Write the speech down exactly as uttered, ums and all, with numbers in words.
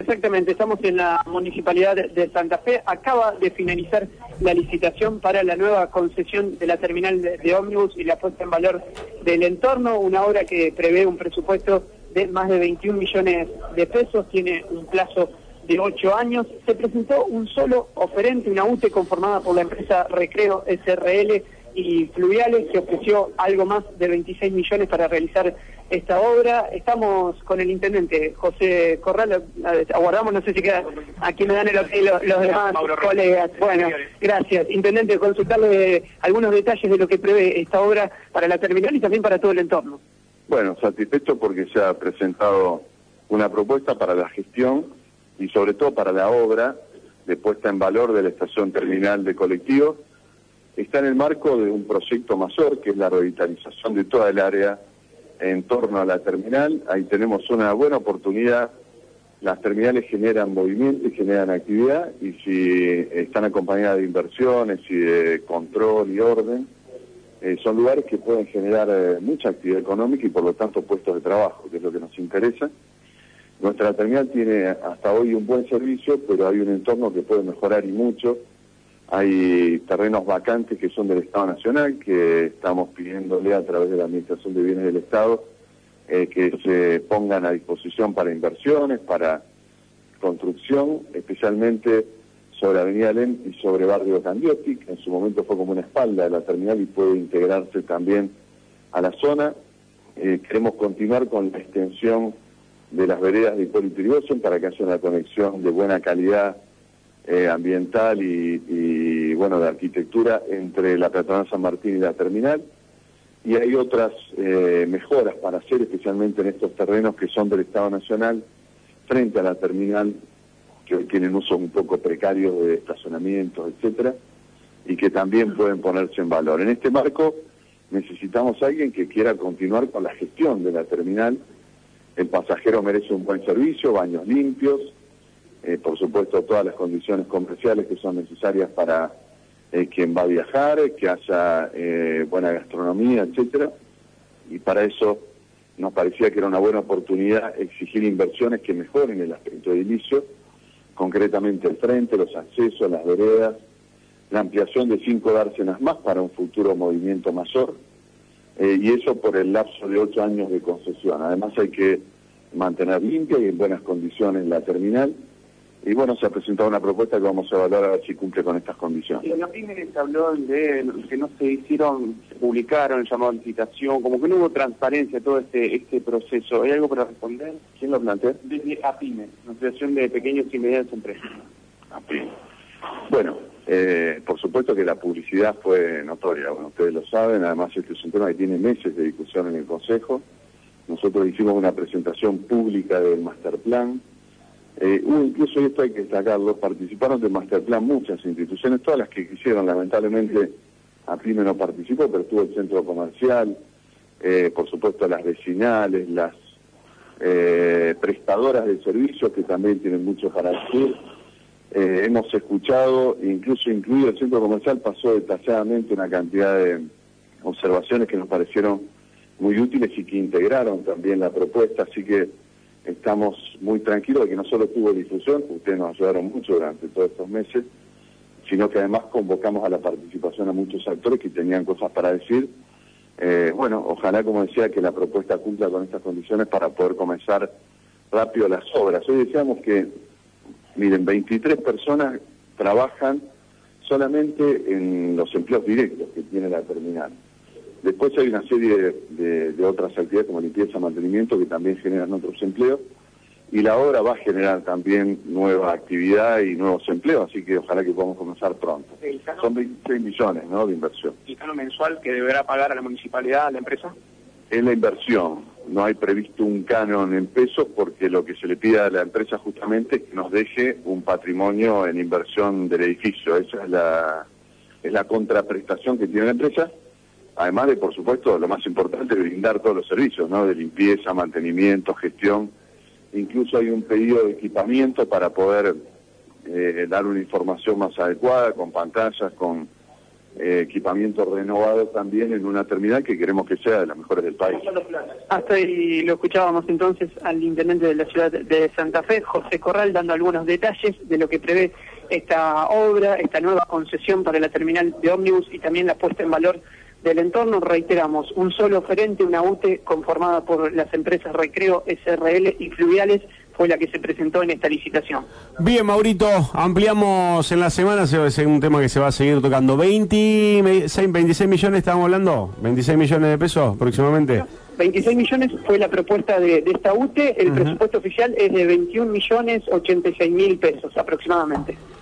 Exactamente, estamos en la Municipalidad de Santa Fe. Acaba de finalizar la licitación para la nueva concesión de la terminal de, de ómnibus y la puesta en valor del entorno, una obra que prevé un presupuesto de más de veintiún millones de pesos, tiene un plazo de ocho años. Se presentó un solo oferente, una U T E conformada por la empresa Recreo S R L y Fluviales, que ofreció algo más de veintiséis millones para realizar esta obra. Estamos con el intendente José Corral, aguardamos, no sé si queda, aquí me dan el ok los, los demás colegas. Bueno, gracias. Intendente, consultarle algunos detalles de lo que prevé esta obra para la terminal y también para todo el entorno. Bueno, satisfecho porque se ha presentado una propuesta para la gestión y sobre todo para la obra de puesta en valor de la estación terminal de colectivos. Está en el marco de un proyecto mayor, que es la revitalización de toda el área en torno a la terminal. Ahí tenemos una buena oportunidad. Las terminales generan movimiento y generan actividad, y si están acompañadas de inversiones y de control y orden, eh, son lugares que pueden generar eh, mucha actividad económica y por lo tanto puestos de trabajo, que es lo que nos interesa. Nuestra terminal tiene hasta hoy un buen servicio, pero hay un entorno que puede mejorar y mucho. Hay terrenos vacantes que son del Estado Nacional, que estamos pidiéndole a través de la Administración de Bienes del Estado eh, que se pongan a disposición para inversiones, para construcción, especialmente sobre Avenida Alem y sobre Barrio Candioti, que en su momento fue como una espalda de la terminal y puede integrarse también a la zona. Eh, queremos continuar con la extensión de las veredas de Hipólito Yrigoyen para que haya una conexión de buena calidad Eh, ambiental y, y, bueno, de arquitectura entre la peatonal San Martín y la terminal. Y hay otras eh, mejoras para hacer, especialmente en estos terrenos que son del Estado Nacional, frente a la terminal, que hoy tienen usos un poco precarios de estacionamientos, etcétera, y que también pueden ponerse en valor. En este marco necesitamos a alguien que quiera continuar con la gestión de la terminal. El pasajero merece un buen servicio, baños limpios, Eh, por supuesto todas las condiciones comerciales que son necesarias para eh, quien va a viajar, que haya eh, buena gastronomía, etcétera. Y para eso nos parecía que era una buena oportunidad exigir inversiones que mejoren el aspecto edilicio, concretamente el frente, los accesos, las veredas, la ampliación de cinco dársenas más para un futuro movimiento mayor, eh, y eso por el lapso de ocho años de concesión. Además hay que mantener limpia y en buenas condiciones la terminal. Y bueno, se ha presentado una propuesta que vamos a evaluar a ver si cumple con estas condiciones. En la primera se habló de que no se hicieron, se publicaron, el llamado a licitación, como que no hubo transparencia todo este este proceso. ¿Hay algo para responder? ¿Quién lo plantea? Desde APIME, Asociación de Pequeños y Medianas Empresas. APIME. Bueno, eh, por supuesto que la publicidad fue notoria, bueno, ustedes lo saben, además este es un tema que tiene meses de discusión en el Consejo. Nosotros hicimos una presentación pública del Masterplan. Eh, uh, incluso, y esto hay que destacarlo, participaron del Masterplan muchas instituciones, todas las que quisieron. Lamentablemente APIME no participó, pero estuvo el centro comercial, eh, por supuesto las vecinales, las eh, prestadoras de servicios que también tienen mucho para decir. Eh, hemos escuchado, incluso incluido el centro comercial, pasó detalladamente una cantidad de observaciones que nos parecieron muy útiles y que integraron también la propuesta, así que estamos muy tranquilos de que no solo tuvo difusión, ustedes nos ayudaron mucho durante todos estos meses, sino que además convocamos a la participación a muchos actores que tenían cosas para decir. Eh, bueno, ojalá, como decía, que la propuesta cumpla con estas condiciones para poder comenzar rápido las obras. Hoy decíamos que, miren, veintitrés personas trabajan solamente en los empleos directos que tiene la terminal. Después hay una serie de, de, de otras actividades como limpieza, mantenimiento, que también generan otros empleos, y la obra va a generar también nueva actividad y nuevos empleos, así que ojalá que podamos comenzar pronto. Son veintiséis millones, ¿no?, de inversión. ¿El canon mensual que deberá pagar a la municipalidad, a la empresa? Es la inversión, no hay previsto un canon en pesos, porque lo que se le pide a la empresa justamente es que nos deje un patrimonio en inversión del edificio. Esa es la, es la contraprestación que tiene la empresa. Además de, por supuesto, lo más importante, brindar todos los servicios, ¿no?, de limpieza, mantenimiento, gestión. Incluso hay un pedido de equipamiento para poder eh, dar una información más adecuada, con pantallas, con eh, equipamiento renovado también en una terminal que queremos que sea de las mejores del país. Hasta ahí lo escuchábamos entonces al intendente de la ciudad de Santa Fe, José Corral, dando algunos detalles de lo que prevé esta obra, esta nueva concesión para la terminal de ómnibus y también la puesta en valor del entorno. Reiteramos, un solo oferente, una U T E conformada por las empresas Recreo, S R L y Fluviales, fue la que se presentó en esta licitación. Bien, Maurito, ampliamos en la semana, es un tema que se va a seguir tocando. veintiséis, veintiséis millones, estábamos hablando, veintiséis millones de pesos aproximadamente. veintiséis millones fue la propuesta de, de esta U T E, el uh-huh. presupuesto oficial es de veintiún millones ochenta y seis mil pesos aproximadamente.